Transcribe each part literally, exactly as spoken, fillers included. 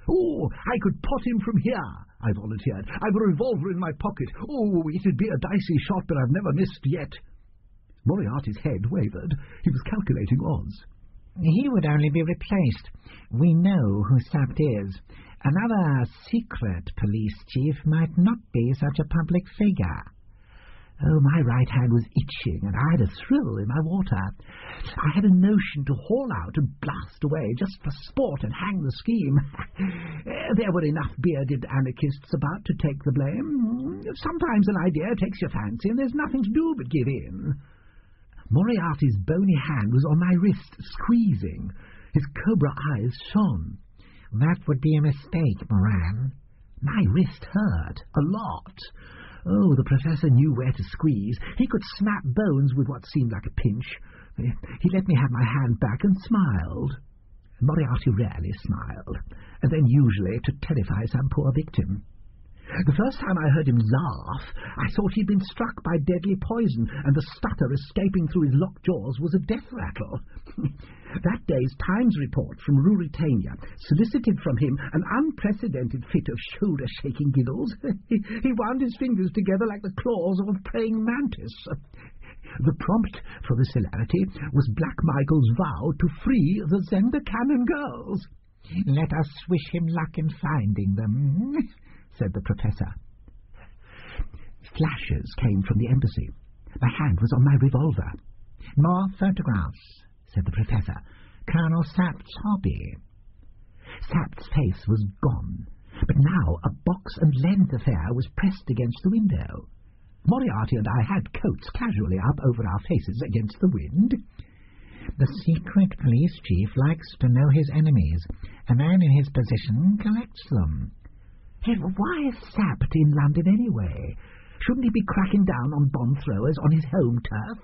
"Oh, I could pot him from here," I volunteered. "I've a revolver in my pocket. Oh, it'd be a dicey shot, but I've never missed yet." Moriarty's head wavered. He was calculating odds. "He would only be replaced. We know who Sapt is. Another secret police chief might not be such a public figure." Oh, my right hand was itching, and I had a thrill in my water. I had a notion to haul out and blast away, just for sport, and hang the scheme. There were enough bearded anarchists about to take the blame. Sometimes an idea takes your fancy, and there's nothing to do but give in. Moriarty's bony hand was on my wrist, squeezing. His cobra eyes shone. "That would be a mistake, Moran." My wrist hurt, a lot. Oh, the Professor knew where to squeeze. He could snap bones with what seemed like a pinch. He let me have my hand back and smiled. Moriarty rarely smiled, and then usually to terrify some poor victim. The first time I heard him laugh, I thought he'd been struck by deadly poison, and the stutter escaping through his locked jaws was a death rattle. That day's Times report from Ruritania solicited from him an unprecedented fit of shoulder-shaking giggles. He wound his fingers together like the claws of a praying mantis. The prompt for this hilarity was Black Michael's vow to free the Zenda Cannon girls. "Let us wish him luck in finding them," said the Professor. Flashes came from the embassy. My hand was on my revolver. "More photographs," said the Professor. "Colonel Sapt's hobby." Sapt's face was gone, but now a box and lens affair was pressed against the window. Moriarty and I had coats casually up over our faces against the wind. "The secret police chief likes to know his enemies. A man in his position collects them." Hey, why is Sapt in London anyway? Shouldn't he be cracking down on bomb throwers on his home turf?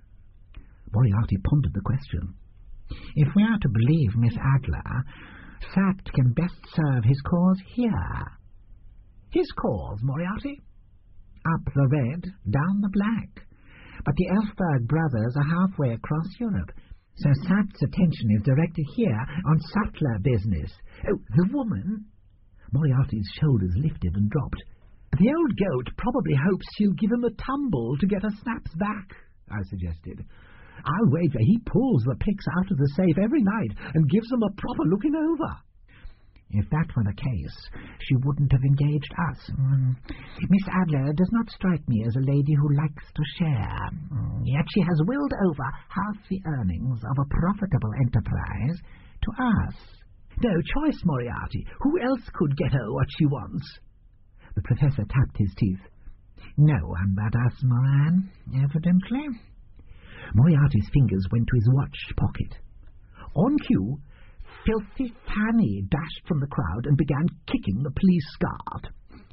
Moriarty pondered the question. "If we are to believe Miss Adler, Sapt can best serve his cause here." "His cause, Moriarty?" "Up the red, down the black. But the Elfberg brothers are halfway across Europe, so Sapt's attention is directed here on subtler business." "Oh, the woman?" Moriarty's shoulders lifted and dropped. "The old goat probably hopes she'll give him a tumble to get her snaps back," I suggested. "I'll wager he pulls the picks out of the safe every night and gives them a proper looking over." "If that were the case, she wouldn't have engaged us. Mm. Miss Adler does not strike me as a lady who likes to share. Mm. Yet she has willed over half the earnings of a profitable enterprise to us." "No choice, Moriarty. Who else could get her what she wants?" The Professor tapped his teeth. "No one but us, Moran, evidently." Moriarty's fingers went to his watch pocket. On cue, Filthy Fanny dashed from the crowd and began kicking the police guard.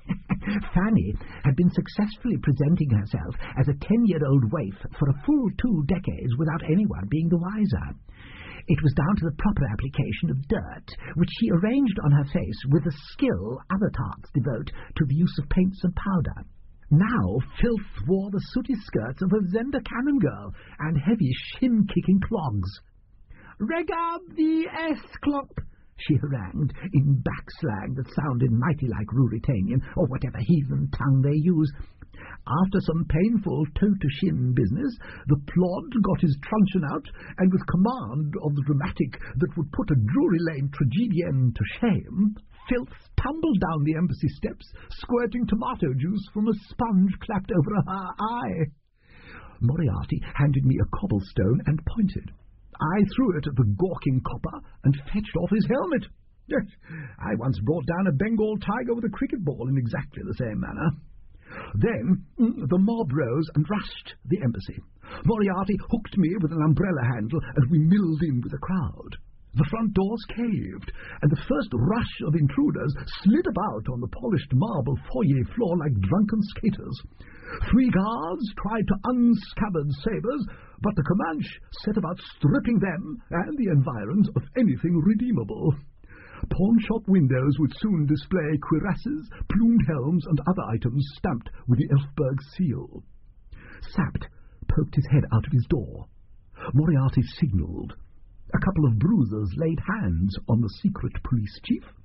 Fanny had been successfully presenting herself as a ten-year-old waif for a full two decades without anyone being the wiser. It was down to the proper application of dirt, which she arranged on her face with the skill other tarts devote to the use of paints and powder. Now Filth wore the sooty skirts of a Zenda Cannon girl and heavy shin-kicking clogs. "Regab the S-clop," she harangued, in backslang that sounded mighty like Ruritanian, or whatever heathen tongue they use. After some painful toe-to-shin business, the plod got his truncheon out, and with command of the dramatic that would put a Drury Lane tragedienne to shame, Filth tumbled down the embassy steps, squirting tomato juice from a sponge clapped over her eye. Moriarty handed me a cobblestone and pointed. I threw it at the gawking copper and fetched off his helmet. Yes, I once brought down a Bengal tiger with a cricket ball in exactly the same manner. Then the mob rose and rushed the embassy. Moriarty hooked me with an umbrella handle, and we milled in with the crowd. The front doors caved, and the first rush of intruders slid about on the polished marble foyer floor like drunken skaters. Three guards tried to unscabbard sabres, but the Comanche set about stripping them and the environs of anything redeemable. Pawnshop windows would soon display cuirasses, plumed helms, and other items stamped with the Elfberg seal. Sapt poked his head out of his door. Moriarty signalled. A couple of bruisers laid hands on the secret police chief,